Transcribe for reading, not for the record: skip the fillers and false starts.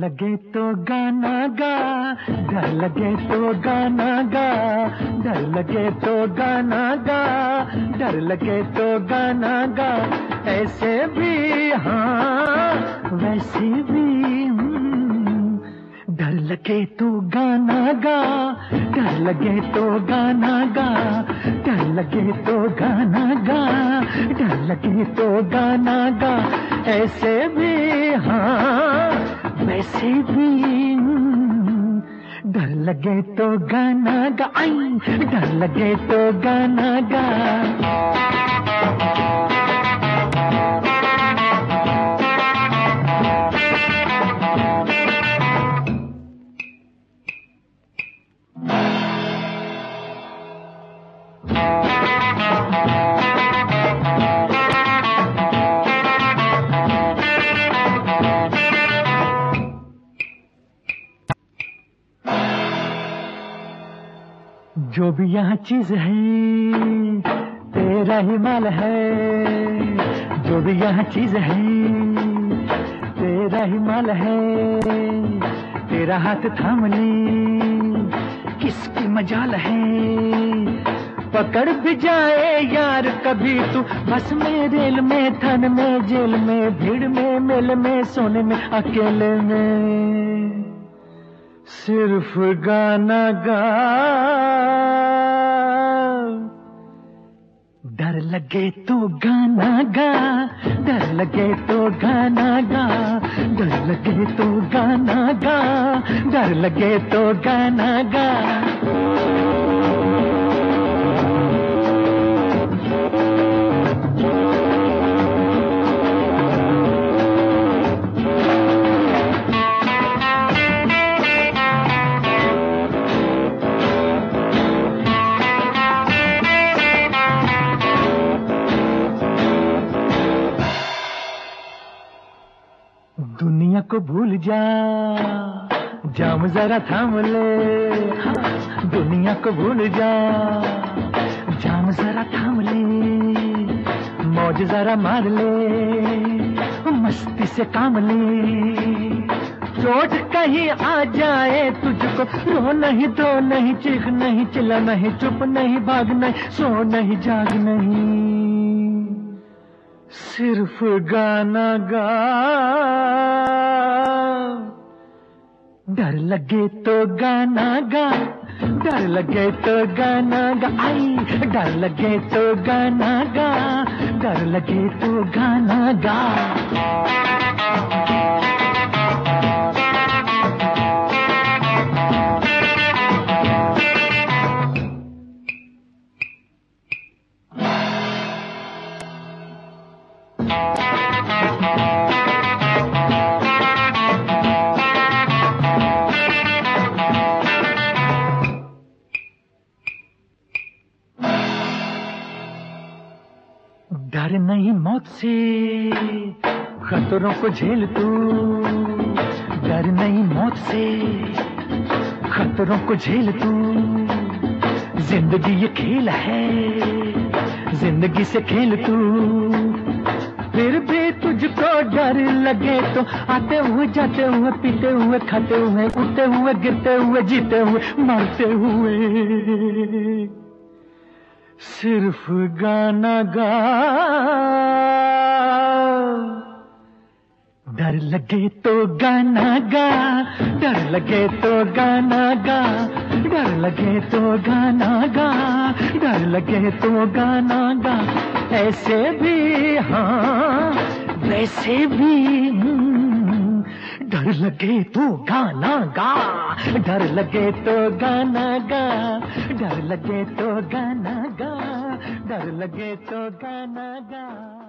लगे तो गाना गा, डर लगे तो गाना गा, डर लगे तो गाना गा, डर लगे तो गाना गा। ऐसे भी हाँ वैसे भी डर लगे तो गाना गा, डर लगे तो गाना गा, डर लगे तो गाना गा, डर लगे तो गाना गा। ऐसे भी हाँ वैसे भी डर लगे तो गाना गा, डर लगे तो गाना गा। जो भी यहाँ चीज है तेरा ही माल है, जो भी यहाँ चीज है तेरा ही माल है। तेरा हाथ थाम ले किसकी मजाल है, पकड़ भी जाए यार कभी तू बस में रेल में थन में जेल में भीड़ में मेल में सोने में अकेले में सिर्फ गाना गा। डर लगे तो गाना गा, डर लगे तो गाना गा, डर लगे तो गाना गा, डर लगे तो गाना गा। दुनिया को भूल जा, जाम जरा थाम ले। दुनिया को भूल जा, जाम जरा थाम ले। मौज जरा मार ले, मस्ती से काम ले। चोट कहीं आ जाए तुझको, रो नहीं दो नहीं चीख नहीं चिल्ला नहीं चुप नहीं भाग नहीं सो नहीं जाग नहीं, सिर्फ गाना गा। डर लगे तो गाना गा, डर लगे तो गाना गा, डर लगे तो गाना गा, डर लगे तो गाना गा। डर नहीं मौत से खतरों को झेल तू, डर नहीं मौत से खतरों को झेल तू। जिंदगी ये खेल है, जिंदगी से खेल तू। फिर भी तुझको डर लगे तो आते हुए जाते हुए पीते हुए खाते हुए उठते हुए गिरते हुए जीते हुए मरते हुए सिर्फ गाना गा। डर लगे तो गाना गा, डर लगे तो गाना गा, डर लगे तो गाना गा, डर लगे तो गाना गा। ऐसे भी हाँ वैसे भी डर लगे तो गाना गा, डर लगे तो गाना गा, डर लगे तो गाना गा, डर लगे तो गाना गा।